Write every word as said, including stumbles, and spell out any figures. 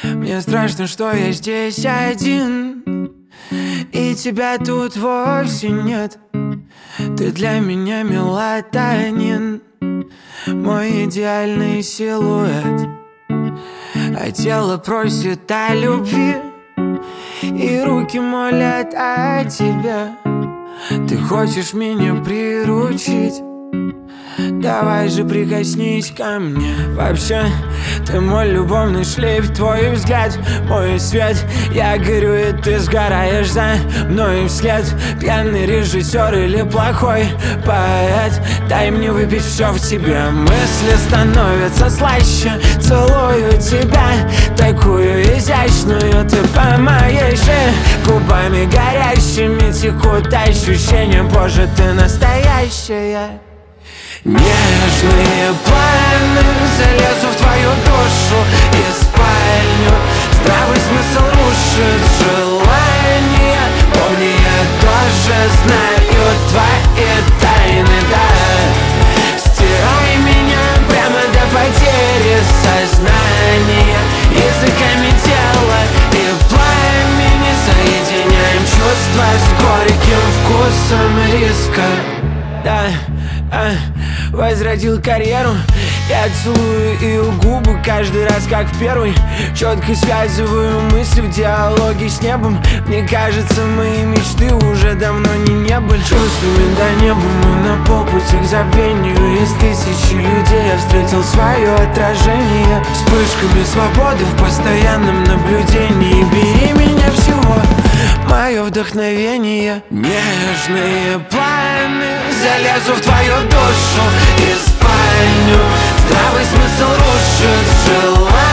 Мне страшно, что я здесь один, и тебя тут вовсе нет. Ты для меня мелатонин, мой идеальный силуэт. А тело просит о любви, и руки молят о тебе. Ты хочешь меня приручить? Давай же прикоснись ко мне. Вообще, ты мой любовный шлейф, твой взгляд, мой свет. Я горю, и ты сгораешь за мной вслед. Пьяный режиссер или плохой поэт, дай мне выпить все в тебе. Мысли становятся слаще, целую тебя, такую изящную. Ты по моей шее, губами горящими текут ощущения. Боже, ты настоящая. Нежные планы, залезу в твою душу и спальню. Здравый смысл рушит желание. Помни, я тоже знаю твои тайны, да. Стирай меня прямо до потери сознания. Языками тела и пламени соединяем чувства с горьким вкусом риска. Да, а, возродил карьеру. Я целую ее губы каждый раз, как в первый. Четко связываю мысли в диалоге с небом. Мне кажется, мои мечты уже давно не не были. Чувствами до неба мы на полпути к забвению. Из тысячи людей я встретил свое отражение. Вспышками свободы в постоянном наблюдении. Бери меня всего, мое вдохновение. Нежные планы, залезу в твою душу и спальню. Здравый смысл рушит желание.